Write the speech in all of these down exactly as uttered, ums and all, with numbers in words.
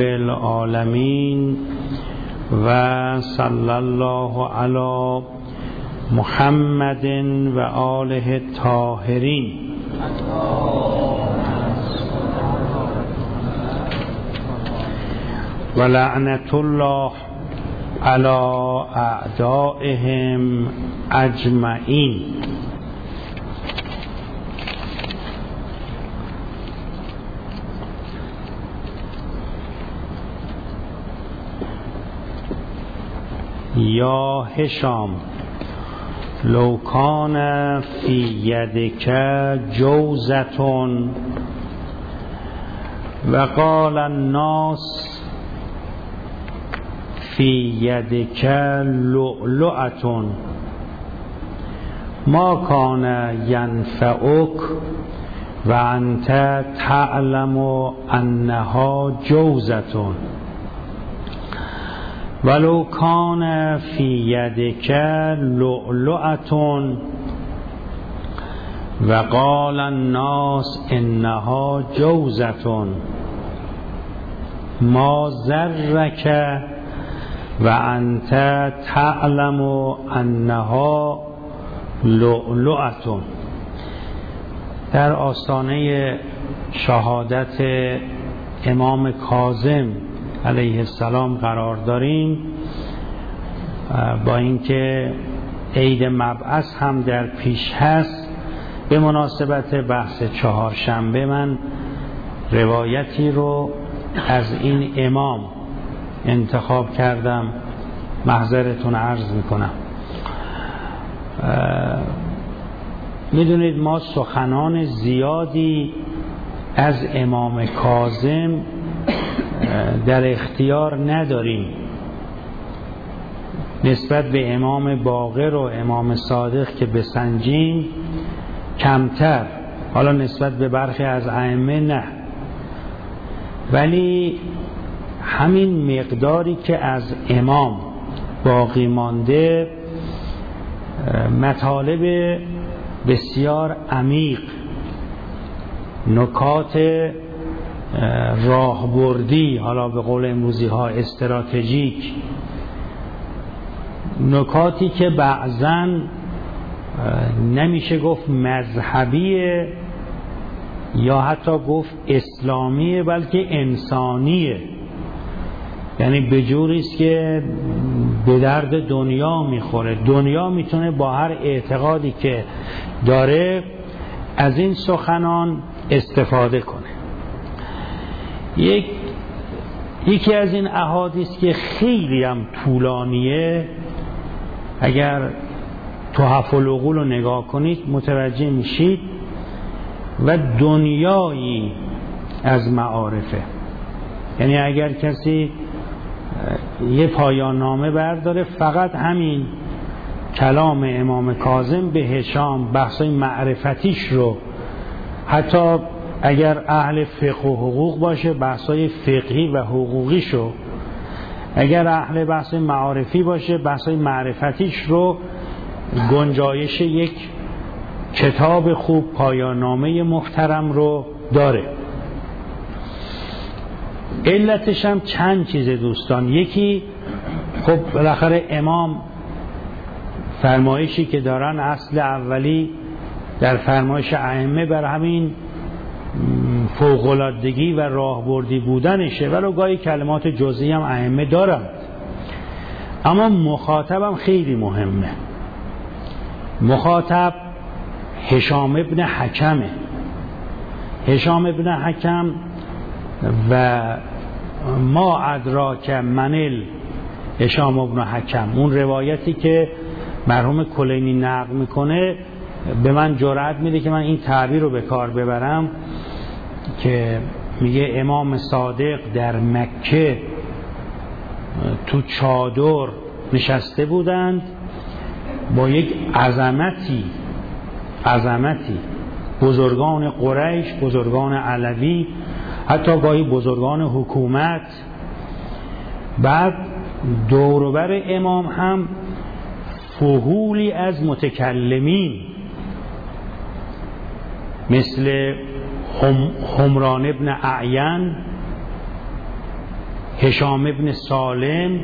العالمین و صلی الله علی محمد و آله الطاهرین. و لعنت الله علی اعدائهم اجمعین. یا هشام لو کان فی یدک جوزتون و قال الناس فی یدک لؤلؤتون ما کان ینفعک و انت تعلم انها جوزتون ولو کان فی یدک لؤلؤتون و قال الناس انها جوزتون ما ضرک و انت تعلم انها لؤلؤتون. در آستانه شهادت امام کاظم علیه السلام قرار داریم. با اینکه عید مبعث هم در پیش هست، به مناسبت بحث چهارشنبه من روایتی رو از این امام انتخاب کردم، محضرتون عرض میکنم. میدونید ما سخنان زیادی از امام کاظم در اختیار نداریم. نسبت به امام باقر و امام صادق که بسنجیم کمتر، حالا نسبت به برخی از ائمه نه، ولی همین مقداری که از امام باقی مانده مطالب بسیار عمیق، نکات راهبردی، حالا به قول امروزی ها استراتژیک، نکاتی که بعضاً نمیشه گفت مذهبیه یا حتی گفت اسلامیه، بلکه انسانیه. یعنی به جوریست که به درد دنیا میخوره. دنیا میتونه با هر اعتقادی که داره از این سخنان استفاده کنه. یک یکی از این احادیث که خیلی هم طولانیه، اگر تحف العقول رو نگاه کنید متوجه میشید، و دنیایی از معارفه. یعنی اگر کسی یه پایان نامه برداره فقط همین کلام امام کاظم به هشام، بحثای معرفتیش رو، حتی اگر اهل فقه و حقوق باشه بحثای فقهی و حقوقیشو، اگر اهل بحث معارفی باشه بحثای معرفتیش رو، گنجایش یک کتاب خوب، پایان نامه محترم رو داره. علتش هم چند چیزه دوستان. یکی خب بالاخره امام فرمایشی که دارن اصل اولی در فرمایش ائمه بر همین فوق‌العادگی و راهبردی بودنشه، ولو گاهی کلمات جزئی هم ائمه دارن، اما مخاطبم خیلی مهمه. مخاطب هشام ابن حکمه. هشام ابن حکم و ما ادراک منل هشام ابن حکم، اون روایتی که مرحوم کلینی نقل میکنه به من جرأت میده که من این تعبیر رو به کار ببرم، که میگه امام صادق در مکه تو چادر نشسته بودند با یک عظمتی عظمتی بزرگان قریش، بزرگان علوی، حتی گاهی بزرگان حکومت. بعد دوروبر امام هم فهولی از متکلمین مثل هم حمران ابن اعین هشام ابن سالم،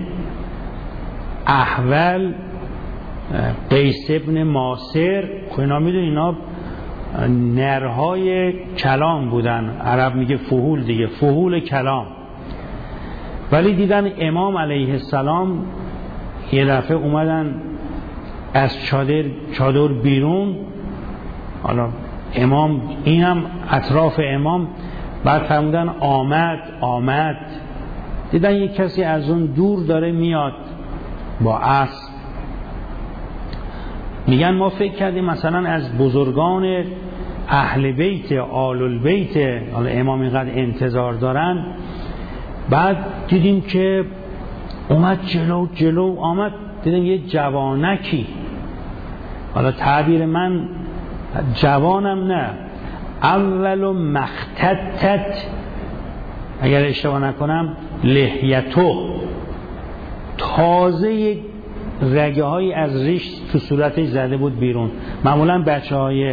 احول، قیس ابن ماسر. خب اینا میدونی اینا نرهای کلام بودن، عرب میگه فهول دیگه، فهول کلام. ولی دیدن امام علیه السلام یه دفعه اومدن از چادر چادر بیرون، حالا امام اینم اطراف امام، بعد فرمودن آمد آمد. دیدن یک کسی از اون دور داره میاد با اسب. میگن ما فکر کردیم مثلا از بزرگان اهل بیت، آل البیت، حالا امام اینقدر انتظار دارن. بعد دیدیم که اومد جلو جلو آمد، دیدیم یه جوانکی، حالا تعبیر من جوانم نه، اول مختتت اگر اشتباه نکنم لحیتو، تازه رگه هایی از ریش تو صورتش زده بود بیرون. معمولا بچه های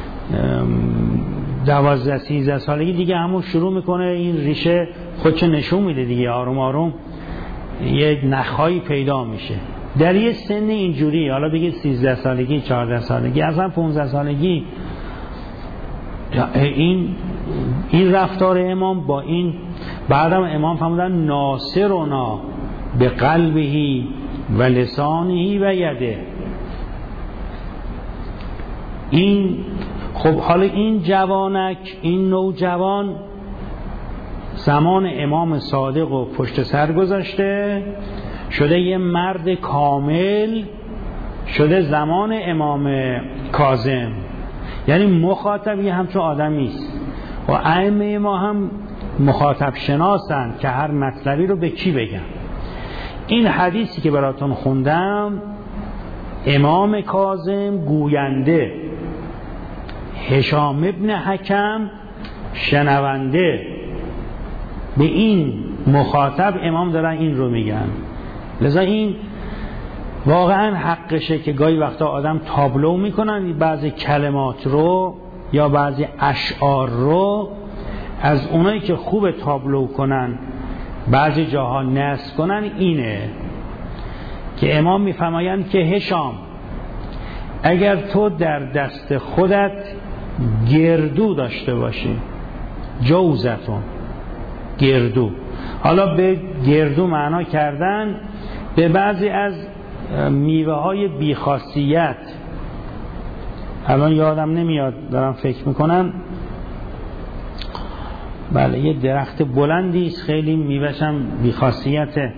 دوازده سیزده سالگی دیگه همون شروع میکنه این ریشه خودش نشون میده دیگه، آروم آروم یه نخهایی پیدا میشه. در یه سن اینجوری، حالا بگید سیزده سالگی، چهارده سالگی، اصلا پانزده سالگی، این این رفتار امام با این. بعدم امام فرمودن ناصرنا به قلبهی و لسانهی و یده. این خب حالا این جوانک، این نوجوان زمان امام صادق و پشت سر گذاشته، شده یه مرد کامل، شده زمان امام کاظم. یعنی مخاطبی همچون آدمی است. و ائمه ما هم مخاطب شناسن که هر مطلبی رو به کی بگم. این حدیثی که براتون خوندم، امام کاظم گوینده، هشام ابن حکم شنونده. به این مخاطب امام دارن این رو میگن. لذا این واقعا حقشه که گاهی وقتا آدم تابلو میکنن بعضی کلمات رو یا بعضی اشعار رو، از اونایی که خوب تابلو کنن بعضی جاها نصب کنن. اینه که امام میفرمایند که هشام، اگر تو در دست خودت گردو داشته باشی، جوزتون گردو، حالا به گردو معنا کردن به بعضی از میوه های بیخاصیت، الان یادم نمیاد، دارم فکر میکنم، بله یه درخت بلندی است خیلی میوهش هم بیخاصیته.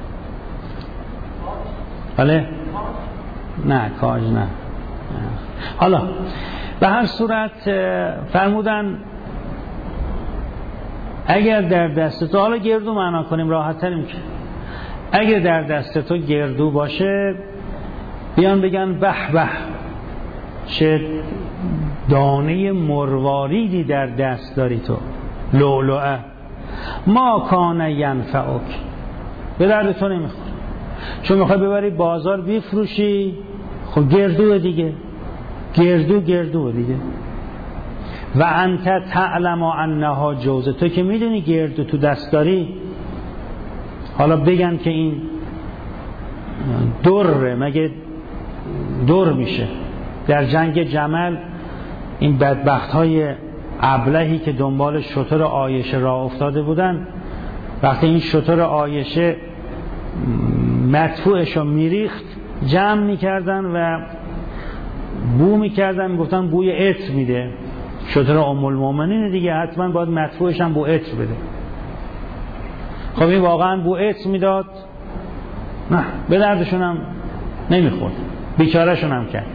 بله نه کاج نه. حالا به هر صورت فرمودن اگر در دست تو، حالا گردو معنا کنیم راحت تریم، که اگر در دست تو گردو باشه بیان بگن به به چه دانه مرواریدی در دست داری تو، لؤلؤه، ما کان ینفعک، به درد تو نمیخوره، چون میخوای ببری بازار بفروشی، خب گردو دیگه، گردو گردو دیگه. و انت تعلم انها جوزه، تو که میدونی گردو تو دست داری، حالا بگن که این دره، مگه در میشه؟ در جنگ جمل این بدبخت های ابلهی که دنبال شتر عایشه راه افتاده بودن، وقتی این شتر عایشه مدفوعش رو میریخت جمع میکردن و بو میکردن، میگفتن بوی عطر میده، شتر ام المؤمنین دیگه، حتما باید مدفوعش هم بو عطر بده. خب این واقعا بو عطر میداد؟ نه، به دردشون هم نمیخورد، بیچارهشون هم کرد.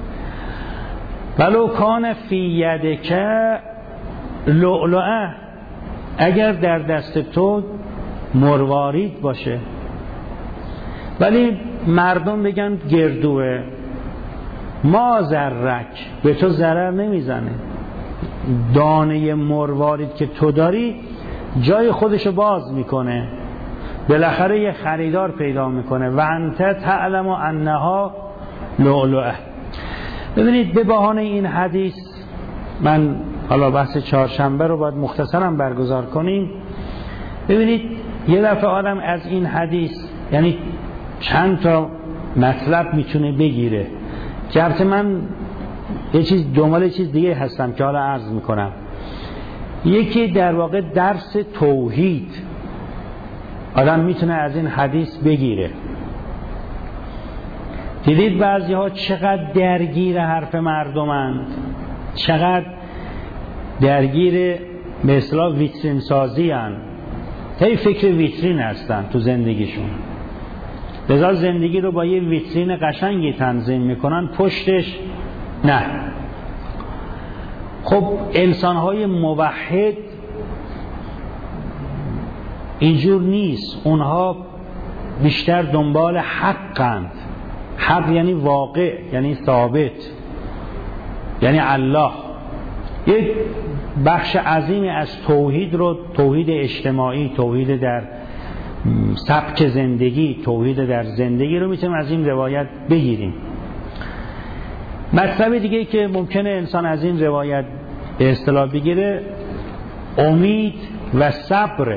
ولو کان فی یدک لؤلؤه، اگر در دست تو مروارید باشه، ولی مردم بگن گردوه، ما ضرک، به تو ضرر نمیزنه، دانه مروارید که تو داری جای خودشو باز میکنه، بالاخره یه خریدار پیدا میکنه. و انت تعلم انها لؤلؤه. ببینید به بهانه این حدیث، من حالا بحث چهارشنبه رو باید مختصرا برگزار کنیم. ببینید یه دفعه آدم از این حدیث یعنی چند تا مطلب میتونه بگیره که البته من یه چیز دنبال چیز دیگه هستم که حالا عرض میکنم. یکی در واقع درس توحید آدم میتونه از این حدیث بگیره. دیدید بعضی ها چقدر درگیر حرف مردمند، چقدر درگیر به اصطلاح ویترین سازی هن، هی فکر ویترین هستن تو زندگیشون، لذا زندگی رو با یه ویترین قشنگی تنظیم میکنن، پشتش نه. خب انسانهای موحد اینجور نیست، اونها بیشتر دنبال حقند. حق یعنی واقع، یعنی ثابت، یعنی الله. یک بخش عظیمی از توحید رو، توحید اجتماعی، توحید در سبک زندگی، توحید در زندگی رو میتونیم از این روایت بگیریم. مطلب دیگه که ممکنه انسان از این روایت به اصطلاح بگیره امید و صبر.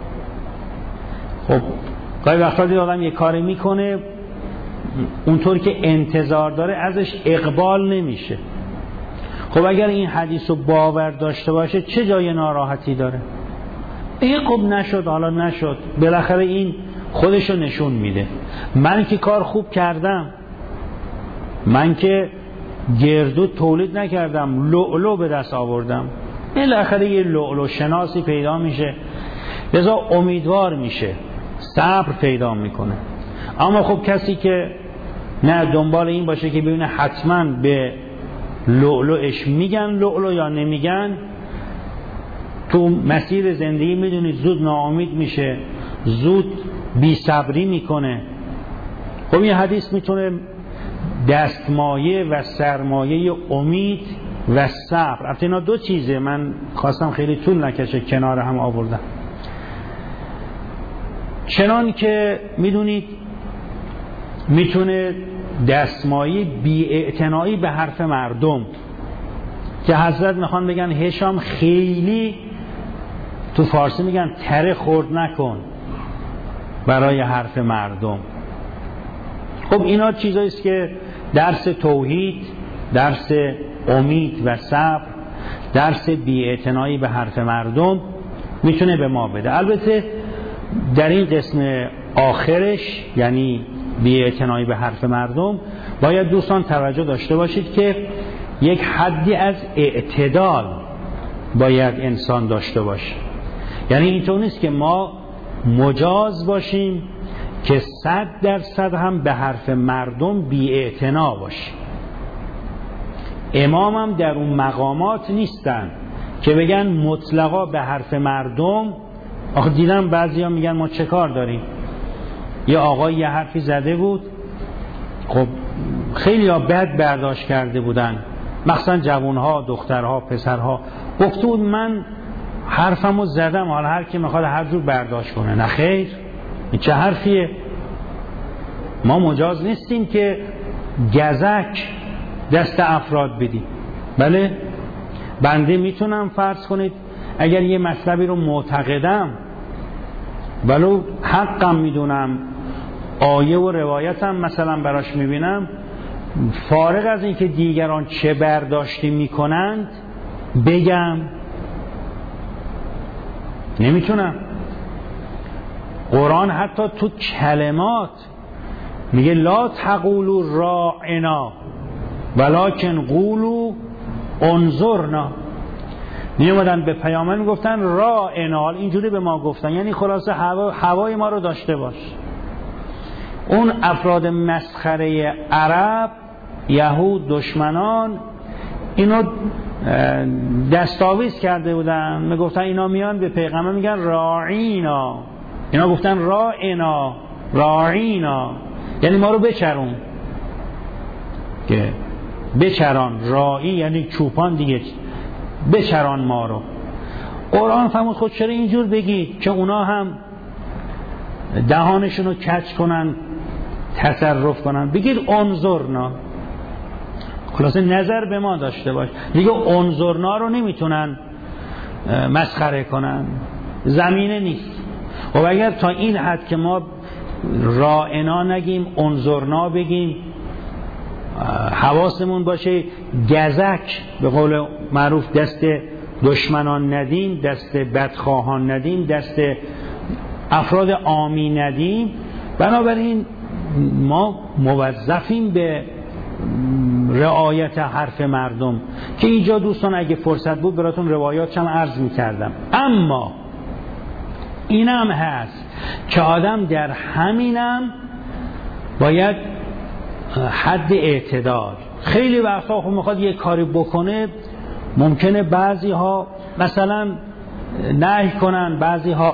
خب گاهی وقتا دید آدم یه کاری میکنه اونطور که انتظار داره ازش اقبال نمیشه. خب اگر این حدیث رو باور داشته باشه چه جای ناراحتی داره؟ این خب نشد، حالا نشد، بالاخره این خودشو نشون میده. من که کار خوب کردم، من که گردو تولید نکردم، لؤلؤ به دست آوردم، بالاخره یه لؤلؤ شناسی پیدا میشه، لذا امیدوار میشه، صبر پیدا میکنه. اما خب کسی که نه دنبال این باشه که ببینه حتما به لؤلؤش میگن لؤلؤ یا نمیگن، تو مسیر زندگی میدونید زود ناامید میشه، زود بی صبری میکنه. خب این حدیث میتونه دستمایه و سرمایه امید و صبر، البته اینا دو چیزه، من خواستم خیلی طول نکشه کنار هم آوردم. چنان که میدونید میتونه دستمایه بی‌اعتنایی به حرف مردم، که حضرت میخوان بگن هشام خیلی، تو فارسی میگن تره خورد نکن برای حرف مردم. خب اینا چیزاییست که درس توحید، درس امید و صبر، درس بی‌اعتنایی به حرف مردم میتونه به ما بده. البته در این قسم آخرش، یعنی بی‌اعتنایی به حرف مردم، باید دوستان توجه داشته باشید که یک حدی از اعتدال باید انسان داشته باشه. یعنی اینطور نیست که ما مجاز باشیم که صد درصد هم به حرف مردم بی‌اعتنا باشیم. امام هم در اون مقامات نیستن که بگن مطلقا به حرف مردم. آخه دیدم بعضی ها میگن ما چه کار داریم، یه آقای یه حرفی زده بود، خب خیلی ها بد برداشت کرده بودن، مخصوصا جوانها، دخترها، پسرها، گفته بود من حرفمو زدم، حالا هر کی میخواد هر جور برداشت کنه. نه خیر، این چه حرفیه؟ ما مجاز نیستیم که گزک دست افراد بدیم. بله بنده میتونم فرض کنید اگر یه مطلبی رو معتقدم ولو حقم میدونم، آیه و روایتم مثلا براش میبینم، فارغ از این که دیگران چه برداشتی میکنند بگم نمیتونم. قرآن حتی تو کلمات میگه لا تقولوا راعنا ولکن قولوا انظرنا. میومدن به پیامبر میگفتن راعنا، اینجوری به ما گفتن، یعنی خلاصه هوا هوای ما رو داشته باش. اون افراد مسخره عرب، یهود، دشمنان، اینو دستاویز کرده بودن، میگفتن اینا میان به پیغمبر میگن راعینا، اینا گفتن راعنا راعینا، یعنی ما رو بچرون، که بچران، راعی یعنی چوپان دیگه، بچران ما رو. قرآن فرمود خود چرا اینجور بگید که اونا هم دهانشون رو کج کنن، تصرف کنن، بگید انظرنا، خلاصه نظر به ما داشته باش. دیگه انظرنا رو نمیتونن مسخره کنن، زمینه نیست. خب اگر تا این حد که ما راعنا نگیم، انظرنا بگیم، حواسمون باشه گزک به قول معروف دست دشمنان ندیم، دست بدخواهان ندیم، دست افراد عامی ندیم، بنابراین ما موظفیم به رعایت حرف مردم که اینجا دوستان اگه فرصت بود براتون روایات هم عرض میکردم. اما اینم هست که آدم در همینم باید حد اعتدال. خیلی وقتا خب میخواد یه کاری بکنه، ممکنه بعضی ها مثلا نهی کنن، بعضی ها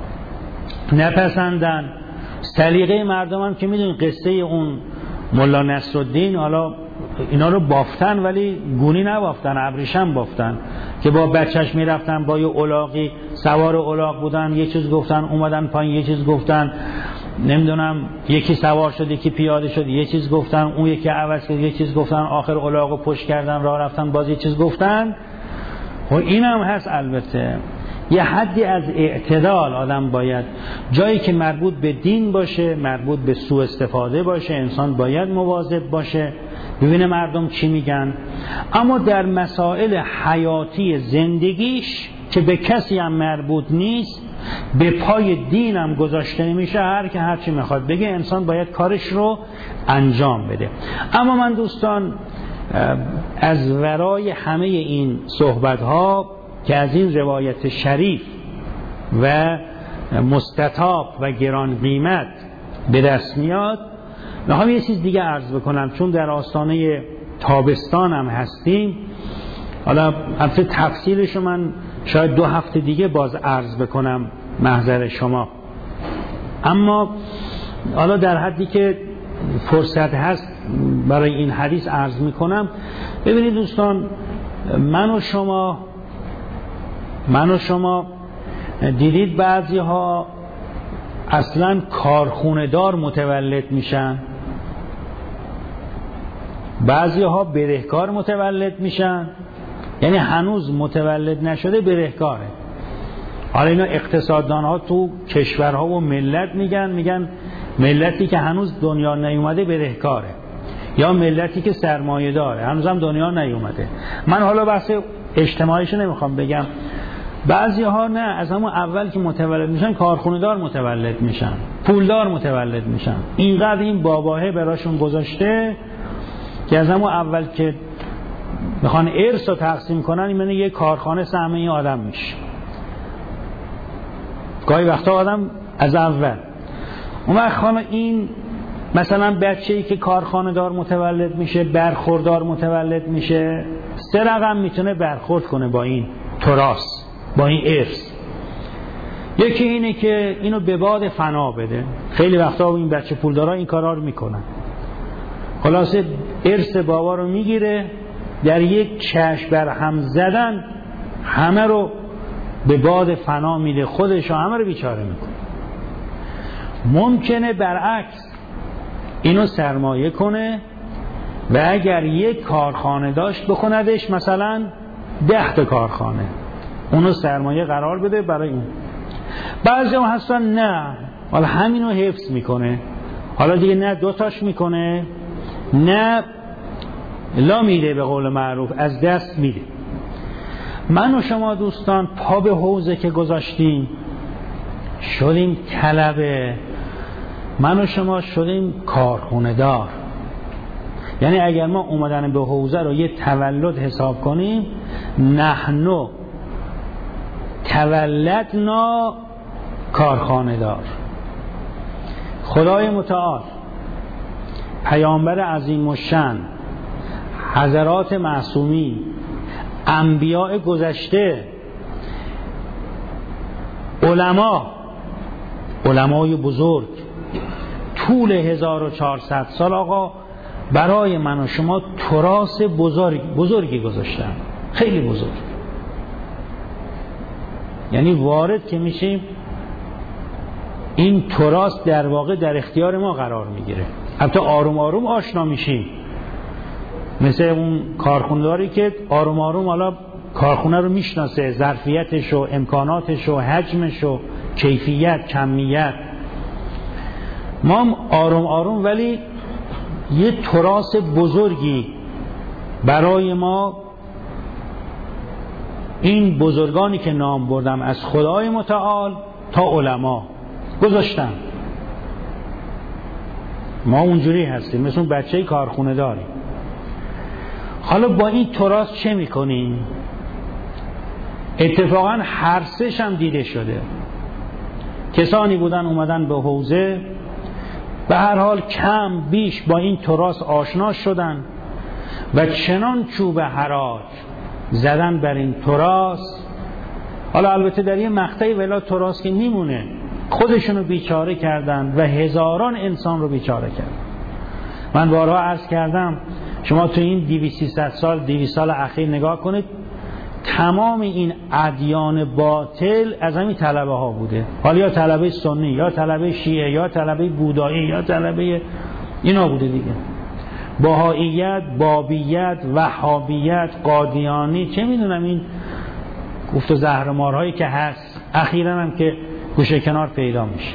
نپسندن. سلیقه مردم هم که میدونین قصه اون ملا نصرالدین، حالا اینا رو بافتن ولی گونی نبافتن، ابریشم بافتن که با بچهش میرفتن با یه الاغی سوار الاغ بودن، یه چیز گفتن اومدن پایین، یه چیز گفتن نمیدونم، یکی سوار شد یکی پیاده شد یه چیز گفتن، اون یکی عوض کرد یه چیز گفتن، آخر الاغو پشت کردن راه رفتن باز یه چیز گفتن. و اینم هست البته یه حدی از اعتدال آدم باید، جایی که مربوط به دین باشه، مربوط به سوء استفاده باشه، انسان باید مواظب باشه ببینه مردم چی میگن. اما در مسائل حیاتی زندگیش که به کسی هم مربوط نیست، به پای دین هم گذاشته نمیشه، هر که هر چی میخواد بگه، انسان باید کارش رو انجام بده. اما من دوستان از ورای همه این صحبت ها که از این روایت شریف و مستطاب و گران قیمت به دست میاد، میخوام یه چیز دیگه عرض بکنم، چون در آستانه تابستان هم هستیم. حالا البته تفصیلشو من شاید دو هفته دیگه باز عرض بکنم محضر شما، اما حالا در حدی که فرصت هست برای این حدیث عرض میکنم. ببینید دوستان، من و شما من و شما دیدید بعضی ها اصلا کارخونه دار متولد میشن، بعضی ها برهکار متولد میشن، یعنی هنوز متولد نشده برهکاره. حالا اینا اقتصاددان ها تو کشورها و ملت میگن میگن ملتی که هنوز دنیا نیومده برهکاره، یا ملتی که سرمایه داره هنوز هم دنیا نیومده. من حالا بحث اجتماعیشو نمیخوام بگم. بعضی ها نه، از همون اول که متولد میشن کارخونه دار متولد میشن، پولدار متولد میشن. اینقدر این باباهه براشون گذاشته که از همون اول که میخوان ارث رو تقسیم کنن، این معنی یه کارخانه سهم این آدم میشه. گاهی وقتا آدم از اول اون وقت خانه این مثلا بچه‌ای که کارخانه دار متولد میشه، برخوردار متولد میشه، سه رقم میتونه برخورد کنه با این تراث، با این ارث. یکی اینه که اینو به باد فنا بده. خیلی وقتا این بچه پولدارا این کارا رو میکنن. خلاصه ارث بابا رو میگیره، در یک چشم بر هم زدن همه رو به باد فنا میده، خودش همه رو بیچاره میکنه. ممکنه برعکس اینو سرمایه کنه و اگر یک کارخانه داشت بکندش مثلا ده تا کارخانه، اونو سرمایه قرار بده برای اون. بعضی هم هستن نه، حالا همینو حفظ میکنه، حالا دیگه نه دوتاش میکنه نه لا میده، به قول معروف از دست میده. من و شما دوستان پا به حوزه که گذاشتیم شدیم طلبه، من و شما شدیم کارخونه دار. یعنی اگر ما اومدن به حوزه رو یه تولد حساب کنیم، نحنو تولدنا کارخانه دار. خدای متعال، پیامبر عظیم الشأن، حضرات معصومی، انبیاء گذشته، علما علمای بزرگ طول هزار و چهارصد سال آقا برای من و شما تراث بزرگ بزرگی گذاشتن، خیلی بزرگ. یعنی وارد که میشیم این تراث در واقع در اختیار ما قرار میگیره. البته آروم آروم آشنا میشیم، مثل اون کارخونه‌داری که آروم آروم حالا کارخونه رو میشناسه، ظرفیتش و امکاناتش و حجمش و کیفیت، کمیت. ما آروم آروم ولی یه تراث بزرگی برای ما این بزرگانی که نام بردم از خدای متعال تا علما گذاشتم. ما اونجوری هستیم، مثل اون بچه کارخونه داریم. حالا با این تراث چه میکنیم؟ اتفاقا هر سه‌ش هم دیده شده. کسانی بودن اومدن به حوزه، به هر حال کم بیش با این تراث آشنا شدن و چنان چوب حراج زدن بر این تراث. حالا البته در یه مقطعی ولا تراث که میمونه، خودشونو بیچاره کردن و هزاران انسان رو بیچاره کردن. من بارها عرض کردم شما تو این دویست سیصد سال دویست سال اخیر نگاه کنید، تمام این ادیان باطل از همین طلبه ها بوده. حالا یا طلبه سنی یا طلبه شیعه یا طلبه بودایی یا طلبه اینا بوده دیگه. بهائیت، بابیت، وهابیت، قادیانی، چه میدونم این گفت و زهرمارهایی که هست، اخیراً هم که گوشه کنار پیدا میشه.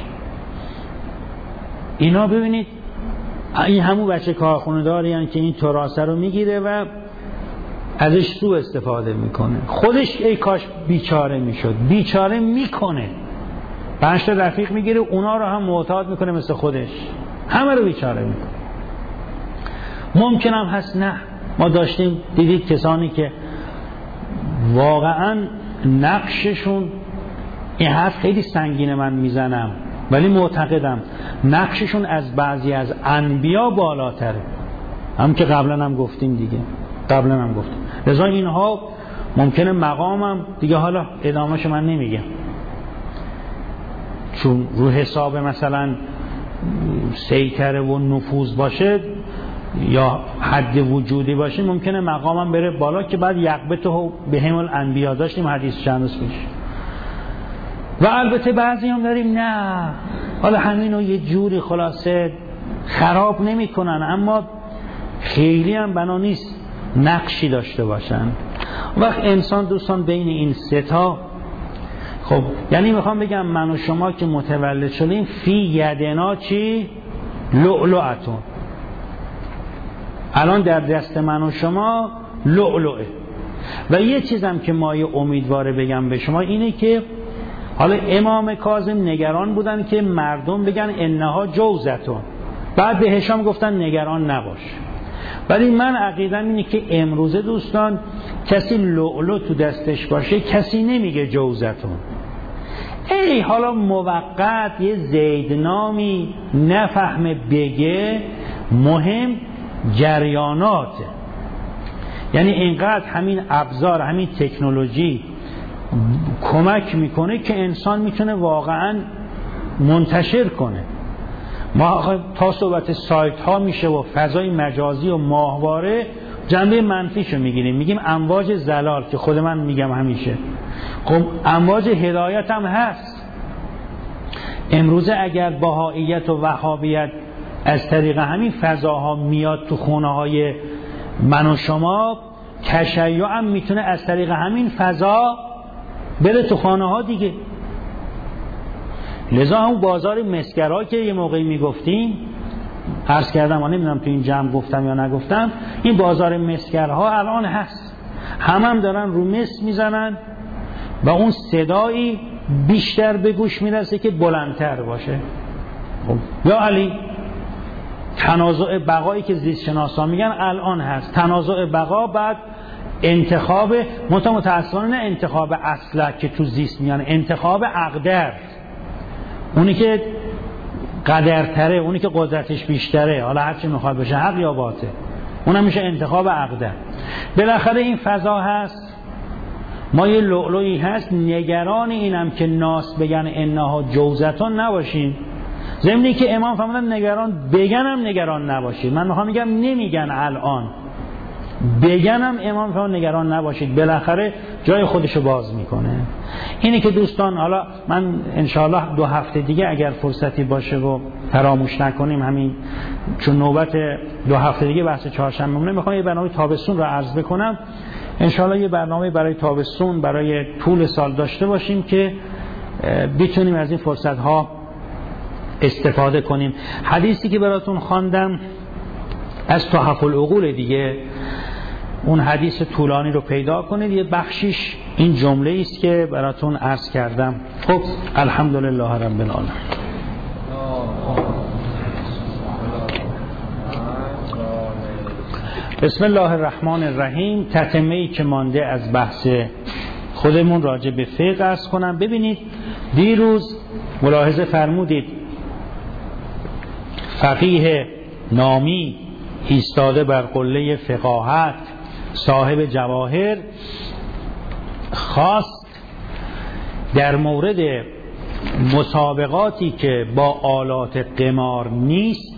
اینا ببینید این همون بچه کارخونه داری هن که این تراث رو میگیره و ازش سوء استفاده میکنه. خودش ای کاش بیچاره میشد، بیچاره میکنه. پنج تا رفیق میگیره اونا رو هم معتاد میکنه مثل خودش، همه رو بیچاره میکنه. ممکن هم هست نه. ما داشتیم دیدید کسانی که واقعا نقششون، این حرف خیلی سنگینه من میزنم ولی معتقدم نقششون از بعضی از انبیا بالاتره. هم که قبلا هم گفتیم دیگه، قبلا هم گفتیم. لذا اینها ممکنه مقامم دیگه، حالا ادامهش من نمیگم چون رو حساب مثلا سیطره و نفوذ باشه یا حد وجودی باشه، ممکنه مقامم بره بالا که بعد یقبته به هم الانبیا داشتیم حدیث چند روز پیش. و البته بعضی هم داریم نه حالا همینو یه جوری خلاصه خراب نمی کنن، اما خیلی هم بنا نیست نقشی داشته باشن. وقت انسان دوستان بین این سه تا، خب یعنی میخوام بگم من و شما که متولد شدیم فی یدنا چی؟ لؤلؤتون. الان در دست من و شما لؤلؤه. و یه چیزم که مایه امیدواره بگم به شما اینه که حالا امام کاظم نگران بودن که مردم بگن انها جوزتون، بعد به هشام گفتن نگران نباش. ولی من عقیدم اینه که امروزه دوستان کسی لؤلؤ تو دستش باشه کسی نمیگه جوزتون. ای حالا موقت یه زیدنامی نفهمه بگه، مهم جریاناته. یعنی اینقدر همین ابزار، همین تکنولوژی کمک میکنه که انسان میتونه واقعا منتشر کنه. ما تا صحبت سایت ها میشه و فضای مجازی و ماهواره، جنبه منفیشو میگیریم، میگیم امواج زلال که خود من میگم همیشه. خب امواج هدایت هم هست. امروزه اگر بهائیت و وهابیت از طریق همین فضاها میاد تو خونه های من و شما، تشیع هم میتونه از طریق همین فضا بره تو خانه ها دیگه. لذا هم بازار مسگرها که یه موقعی میگفتیم، عرض کردم و نمیدونم تو این جمع گفتم یا نگفتم، این بازار مسگرها الان هست. هم هم دارن رو مس میزنن و اون صدایی بیشتر به گوش میرسه که بلندتر باشه. خب یا علی تنازع بقایی که زیست شناسا میگن الان هست، تنازع بقا، بعد انتخاب متاسفانه نه انتخاب اصلا که تو زیست میان، انتخاب اقدر، اونی که قدرتره، اونی که قدرتش بیشتره، حالا هرچی میخواد بشه حق یا باطل، اونم میشه انتخاب اقدر. بالاخره این فضا هست. ما یه لؤلؤی هست، نگران اینم که ناس بگن انها جوزتون نباشین. ضمنی که امام فرمودن نگران بگنم نگران نباشید. من میخوام میگم نمیگن الان، بگنم امام فرمودن نگران نباشید، بالاخره جای خودشو باز میکنه. اینی که دوستان حالا من انشاءالله دو هفته دیگه اگر فرصتی باشه و فراموش نکنیم، همین چون نوبت دو هفته دیگه بحث چهارشنبه مونه، میخوام یه برنامه تابستون رو عرض بکنم. انشاءالله یه برنامه برای تابستون برای طول سال داشته باشیم که بتونیم از این فرصت ها استفاده کنیم. حدیثی که براتون خواندم از تحف العقول دیگه، اون حدیث طولانی رو پیدا کنید، یه بخشیش این جمله است که براتون عرض کردم. خب الحمدلله رب العالمین. بسم الله الرحمن الرحیم. تتمه‌ای که مانده از بحث خودمون راجع به فقه عرض کنم. ببینید دیروز ملاحظه فرمودید فقیه نامی ایستاده بر قله فقاهت صاحب جواهر خواست در مورد مسابقاتی که با آلات قمار نیست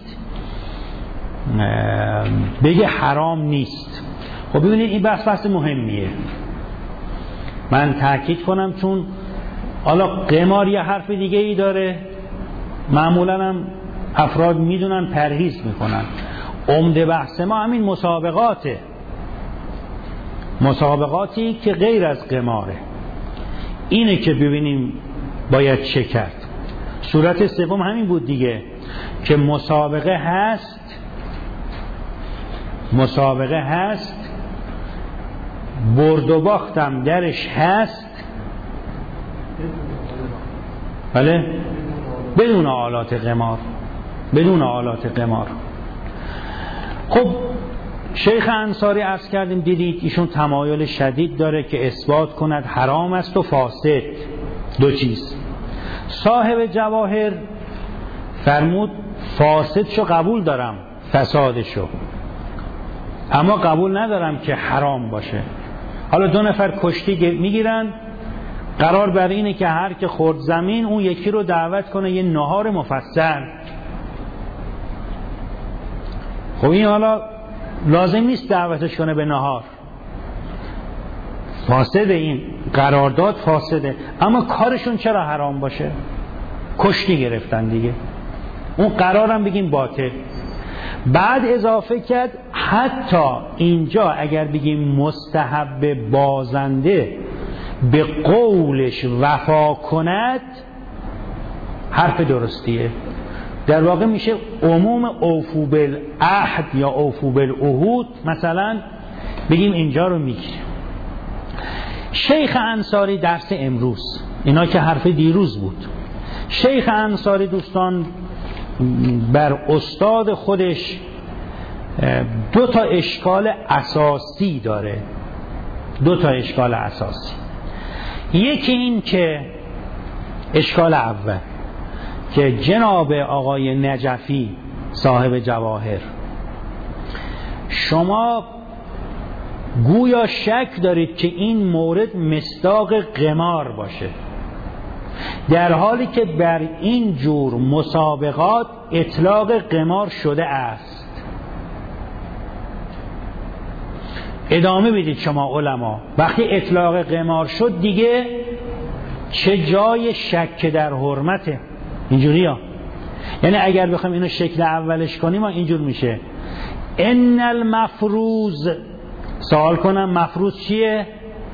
بگه حرام نیست. خب ببینید این بحث بحث مهمیه، من تاکید کنم، چون حالا قمار یه حرف دیگه ای داره، معمولا هم افراد میدونن پرهیز میکنن. عمده بحث ما همین مسابقاته، مسابقاتی که غیر از قماره، اینه که ببینیم باید چه کرد. صورت سوم همین بود دیگه که مسابقه هست، مسابقه هست، برد و باختم درش هست، بله، بدون آلات قمار، بدون آلات قمار. خب شیخ انصاری عرض کردیم، دیدید ایشون تمایل شدید داره که اثبات کند حرام است و فاسد، دو چیز. صاحب جواهر فرمود فاسدشو قبول دارم، فسادشو، اما قبول ندارم که حرام باشه. حالا دو نفر کشتی میگیرن، قرار بر اینه که هر که خورد زمین اون یکی رو دعوت کنه یه نهار مفصل. خب این حالا لازم نیست دعوتش کنه به نهار، فاسده، این قرارداد فاسده، اما کارشون چرا حرام باشه؟ کشتی گرفتن دیگه، اون قرارم بگیم باطل. بعد اضافه کرد حتی اینجا اگر بگیم مستحب بازنده به قولش وفا کند، حرف درستیه. در واقع میشه عموم اوفو بالعهد یا اوفو بالعهود، مثلا بگیم اینجا رو میگیره. شیخ انصاری درس امروز، اینا که حرف دیروز بود. شیخ انصاری دوستان بر استاد خودش دو تا اشکال اساسی داره، دو تا اشکال اساسی. یکی این که اشکال اول که جناب آقای نجفی صاحب جواهر، شما گویا شک دارید که این مورد مصداق قمار باشه، در حالی که بر این جور مسابقات اطلاق قمار شده است. ادامه بدید شما علما، وقتی اطلاق قمار شد دیگه چه جای شک در حرمته. اینجوری ها، یعنی اگر بخوایم اینو شکل اولش کنیم اینجور میشه ان المفروض، سوال کنم مفروض چیه؟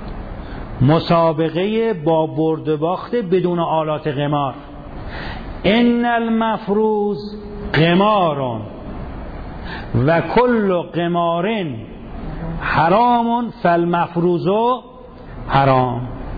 مسابقه با برد باخته بدون آلات قمار. ان المفروض قمار و کل قمار حرام فالمفروض حرام.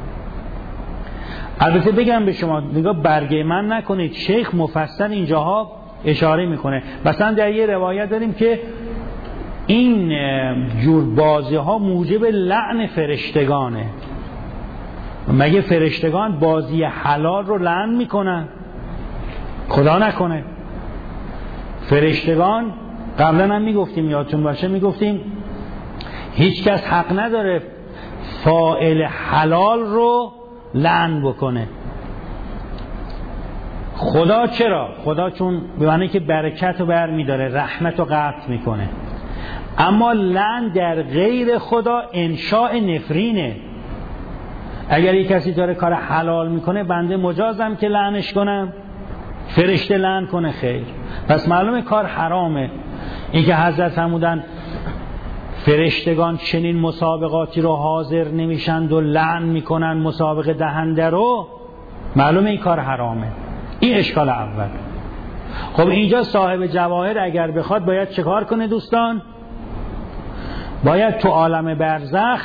البته بگم به شما، نگاه برگه من نکنید، شیخ مفصل اینجاها اشاره میکنه. مثلا در یه روایت داریم که این جور بازی ها موجب لعن فرشتگانه. مگه فرشتگان بازی حلال رو لعن میکنن؟ خدا نکنه. فرشتگان قبلا هم میگفتیم، یادتون باشه میگفتیم هیچ کس حق نداره فاعل حلال رو لعن بکنه. خدا چرا؟ خدا چون به معنی که برکت رو بر میداره، رحمت رو قطع میکنه. اما لعن در غیر خدا انشاء نفرینه. اگر یک کسی داره کار حلال میکنه، بنده مجازم که لعنش کنم؟ فرشته لعن کنه؟ خیر. پس معلومه کار حرامه. این که حضرت فرمودن فرشتگان چنین مسابقاتی رو حاضر نمیشند و لعن میکنن مسابقه دهنده رو، معلومه این کار حرامه. این اشکال اول. خب اینجا صاحب جواهر اگر بخواد باید چه کار کنه دوستان؟ باید تو عالم برزخ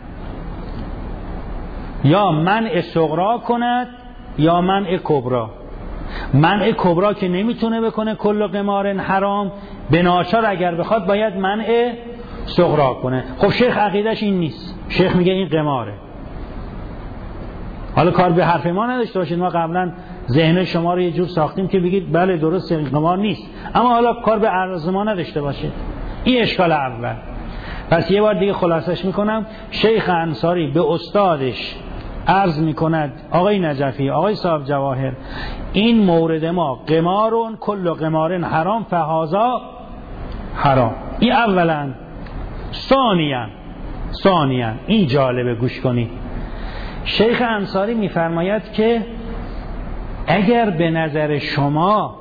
یا منع صغرا کند یا منع کبرا. منع کبرا که نمیتونه بکنه کل قمار حرام، به ناچار اگر بخواد باید منع صغرا کنه. خب شیخ عقیدش این نیست، شیخ میگه این قماره. حالا کار به حرف ما نداشته باشید، ما قبلا ذهن شما رو یه جور ساختیم که بگید بله درست این قمار نیست، اما حالا کار به عرض ما نداشته باشید. این اشکال اول. پس یه بار دیگه خلاصش میکنم. شیخ انصاری به استادش عرض میکند آقای نجفی، آقای صاحب جواهر، این مورد ما قمارون کل قمارن حرام فهازا حرام. این اولا. ثانیا ثانیا این جالبه، گوش کنید. شیخ انصاری میفرماید که اگر به نظر شما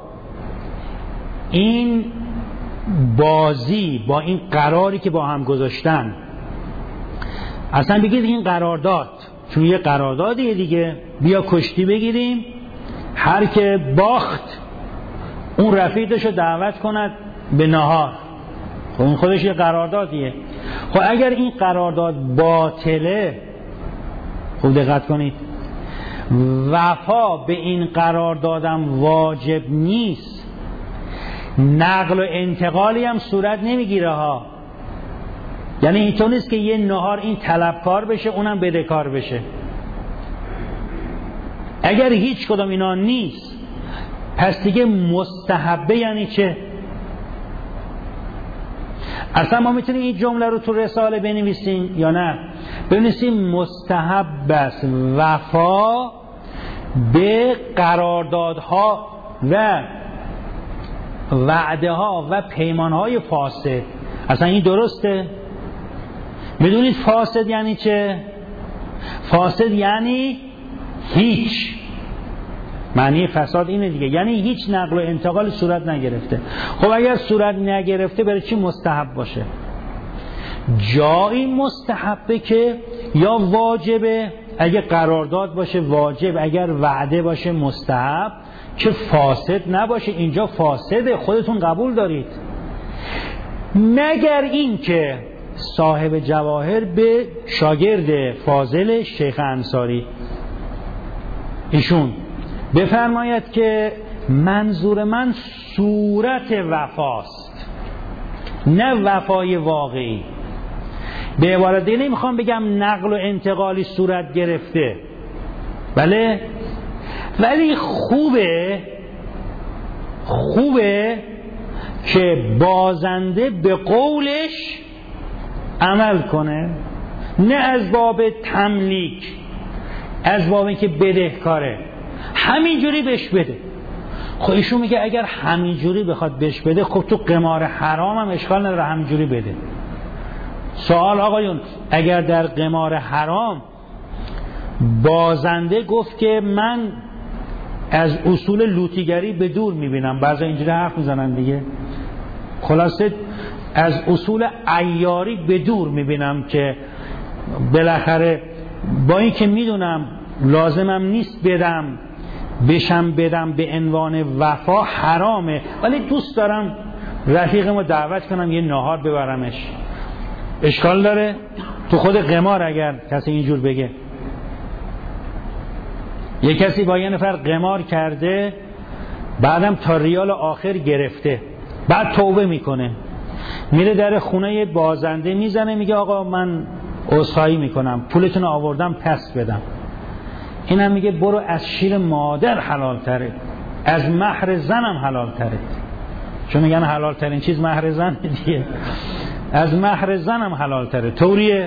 این بازی با این قراری که با هم گذاشتن، اصلا بگید این قرارداد، چون یه قراردادیه دیگه، بیا کشتی بگیریم، هر که باخت اون رفیقشو دعوت کند به نهار. خب اون خودش یه قراردادیه. خب اگر این قرارداد باطله، خوب دقت کنید، وفا به این قراردادم واجب نیست، نقل و انتقالی هم صورت نمیگیره ها. یعنی اینطور نیست که یه نهار این طلبکار بشه اونم بدهکار بشه. اگر هیچ کدام اینا نیست، پس دیگه مستحبه یعنی چه؟ اصلا ما میتونیم این جمله رو تو رساله بنویسیم یا نه؟ بنویسیم مستحب است وفا به قراردادها و وعده ها و پیمان های فاسد. اصلا این درسته؟ میدونید فاسد یعنی چه؟ فاسد یعنی هیچ. معنی فساد اینه دیگه، یعنی هیچ نقل و انتقال صورت نگرفته. خب اگر صورت نگرفته برای چی مستحب باشه؟ جایی مستحبه که یا واجبه، اگر قرارداد باشه واجب، اگر وعده باشه مستحب، که فاسد نباشه. اینجا فاسده، خودتون قبول دارید. مگر این که صاحب جواهر به شاگرد فاضل شیخ انصاری ایشون بفرماید که منظور من صورت وفاست، نه وفای واقعی. به عبارت دیگه نمیخوام بگم نقل و انتقالی صورت گرفته، بله، ولی خوبه خوبه که بازنده به قولش عمل کنه، نه از باب تملیک، از باب اینکه بدهکاره همینجوری بهش بده. خب ایشون میگه اگر همینجوری بخواد بهش بده، خب تو قمار حرام هم اشکال نداره همینجوری بده. سوال آقایون، اگر در قمار حرام بازنده گفت که من از اصول لوطیگری به دور میبینم، بعضا اینجوری حرف میزنن دیگه، خلاصه از اصول عیاری به دور میبینم که بالاخره با این که میدونم لازمم نیست بدم بشم بدم به عنوان وفا حرامه، ولی دوست دارم رفیقمو دعوت کنم یه نهار ببرمش، اشکال داره؟ تو خود قمار اگر کسی اینجور بگه، یه کسی با یه نفر قمار کرده، بعدم تا ریال آخر گرفته، بعد توبه میکنه، میره در خونه بازنده میزنه، میگه آقا من عذرخواهی میکنم، پولتون آوردم پس بدم. اینم میگه برو از شیر مادر حلال تره، از مهر زنم حلال تره، چون میگن حلال ترین چیز مهر زن دیگه، از مهر زنم حلال تره. طوریه؟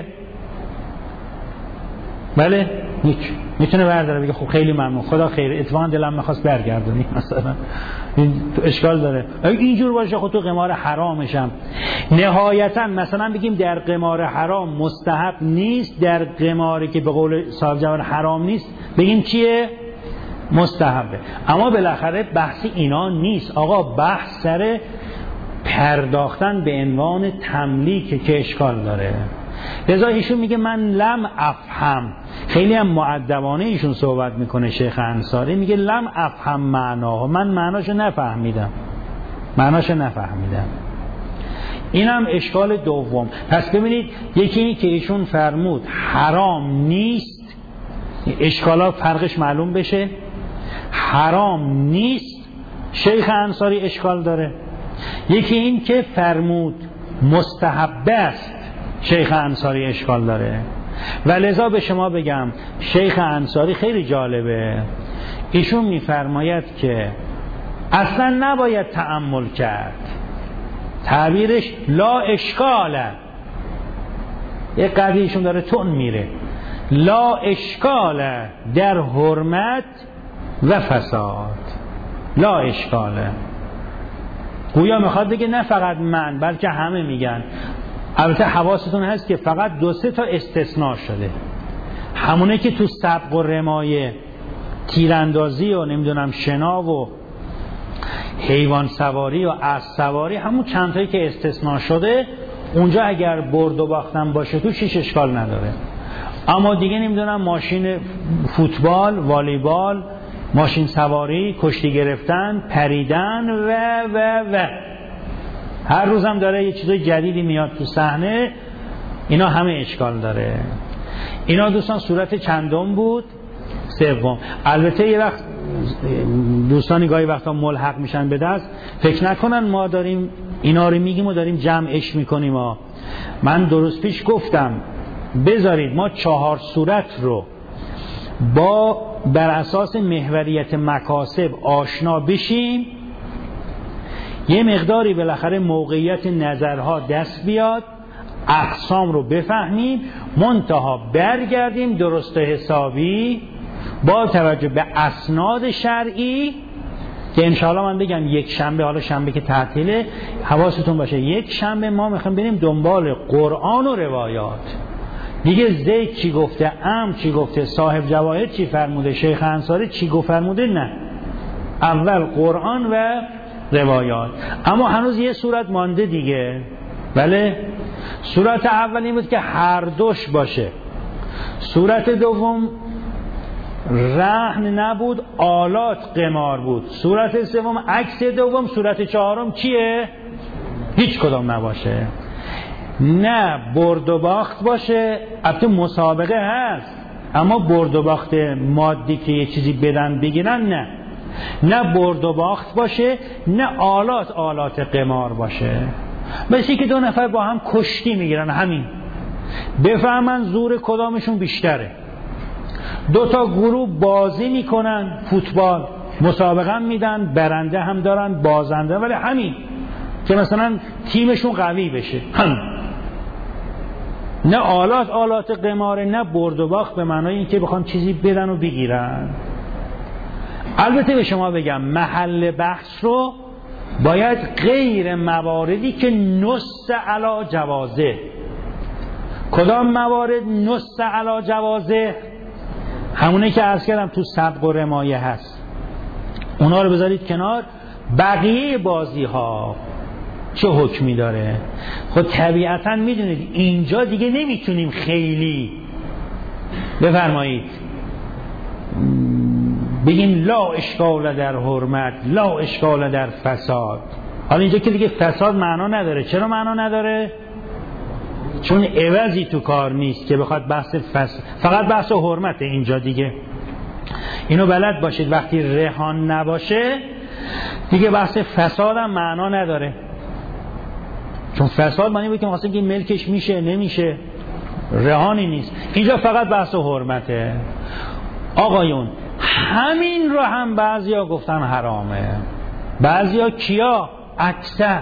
بله؟ هیچ. میتونه برداره بگه خب خیلی ممنون، خدا خیر، اتفاقا دلم میخواست برگردونی مثلا، این تو اشکال داره. اگه اینجور باشه خب تو قمار حرامشم. نهایتا مثلا بگیم در قمار حرام مستحب نیست، در قماری که به قول صاحب جواهر حرام نیست بگیم چیه؟ مستحبه. اما بالاخره بحثی اینا نیست آقا، بحث سر پرداختن به عنوان تملیک که اشکال داره. لذا ایشون میگه من لم افهم. خیلی هم مؤدبانه ایشون صحبت میکنه شیخ انصاری، میگه لم افهم معناه، من معناشو نفهمیدم معناشو نفهمیدم. اینم اشکال دوم. پس ببینید یکی این که ایشون فرمود حرام نیست، اشکالات فرقش معلوم بشه. حرام نیست شیخ انصاری اشکال داره. یکی این که فرمود مستحب است شیخ انصاری اشکال داره. و لذا به شما بگم شیخ انصاری خیلی جالبه، ایشون میفرماید که اصلا نباید تأمل کرد، تعبیرش لا اشکاله، یک قضیه ایشون داره تون میره، لا اشکاله در حرمت و فساد، لا اشکاله. گویا میخواد بگه نه فقط من بلکه همه میگن. البته حواستون هست که فقط دو سه تا استثناء شده، همونه که تو سبق و رمایه، تیراندازی و نمیدونم شنا و حیوان سواری و اسب سواری، همون چند تایی که استثناء شده اونجا اگر برد و باختن باشه تو شیش اشکال نداره. اما دیگه نمیدونم ماشین فوتبال، والیبال، ماشین سواری، کشتی گرفتن، پریدن و و و هر روزم داره یه چیز جدیدی میاد تو صحنه، اینا همه اشکال داره. اینا دوستان صورت چندم بود؟ سوم. البته یه وقت دوستانی گاهی وقتا ملحق میشن به دست، فکر نکنن ما داریم اینا رو میگیم و داریم جمعش میکنیم ها. من درست پیش گفتم بذارید ما چهار صورت رو با بر اساس محوریت مکاسب آشنا بشیم، یه مقداری بالاخره موقعیت نظرها دست بیاد، اقسام رو بفهمیم، منتها برگردیم درست و حسابی با توجه به اسناد شرعی که انشاءالله من بگم یک شنبه، حالا شنبه که تعطیله حواستون باشه، یک شنبه ما میخوایم بریم دنبال قرآن و روایات. دیگه زید چی گفته، ام چی گفته، صاحب جواهر چی فرموده، شیخ انصاری چی گفت فرموده، نه، اول قرآن و روایات. اما هنوز یه صورت مانده دیگه. بله، صورت اول این بود که هر دوش باشه، صورت دوم رهن نبود، آلات قمار بود، صورت سوم عکس دوم، صورت چهارم چیه؟ هیچ کدام نباشه. نه برد و باخت باشه، البته مسابقه هست اما برد و باخت مادی که یه چیزی بدن بگیرن نه. نه برد و باخت باشه، نه آلات آلات قمار باشه. مثل که دو نفر با هم کشتی میگیرن، همین بفهمن زور کدامشون بیشتره. دو تا گروه بازی میکنن، فوتبال مسابقه هم میدن، برنده هم دارن بازنده، ولی همین که مثلا تیمشون قوی بشه، همین. نه آلات آلات قماره، نه برد و باخت به معنای این که بخوان چیزی بدن و بگیرن. البته به شما بگم محل بحث رو باید غیر مواردی که نص علی جوازه. کدام موارد نص علی جوازه؟ همونه که عرض کردم تو سبق و رمایه هست، اونا رو بذارید کنار. بقیه بازی ها چه حکمی داره؟ خب طبیعتا میدونید اینجا دیگه نمیتونیم خیلی بفرمایید بگیم لا اشکال در حرمت، لا اشکال در فساد. حالا اینجا که دیگه فساد معنا نداره. چرا معنا نداره؟ چون عوضی تو کار نیست که بخواد بحث فساد، فقط بحث حرمت اینجا دیگه. اینو بلد باشید وقتی رهان نباشه دیگه بحث فساد هم معنا نداره، چون فساد معنی بود که مثلا که ملکش میشه نمیشه، رهانی نیست. اینجا فقط بحث حرمته. آقایون همین رو هم بعضیا گفتن حرامه. بعضیا کیا؟ اکثر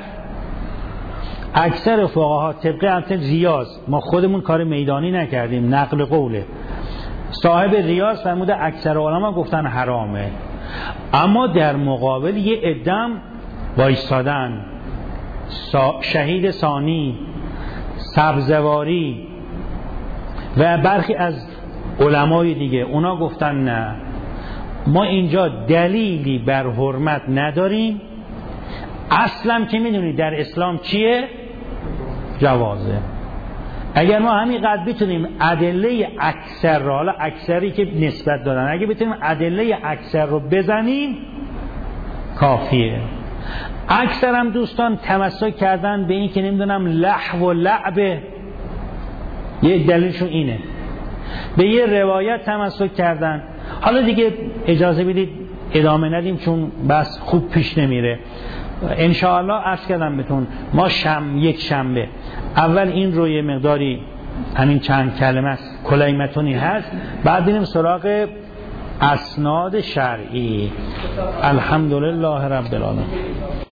اکثر فقها طبق البته ریاض، ما خودمون کار میدانی نکردیم، نقل قوله، صاحب ریاض فرموده اکثر علما گفتن حرامه. اما در مقابل یه عدم وایستادن، شهید ثانی، سبزواری و برخی از علمای دیگه، اونا گفتن نه، ما اینجا دلیلی بر حرمت نداریم. اصلا که میدونید در اسلام چیه؟ جوازه. اگر ما همینقدر بتونیم ادله اکثر را، حالا اکثری که نسبت دارن، اگه بتونیم ادله اکثر رو بزنیم کافیه. اکثر هم دوستان تمسک کردن به این که نمیدونم لحو و لعبه، یه دلیلشون اینه، به یه روایت تمسک کردن. حالا دیگه اجازه بدید ادامه ندیم چون بس خوب پیش نمیره. انشاءالله عرض کردم بهتون ما شم یک شنبه اول این رو یه مقداری همین چند کلمه است کلیمتونی هست، بعد بریم سراغ اسناد شرعی. الحمدلله رب العالمین.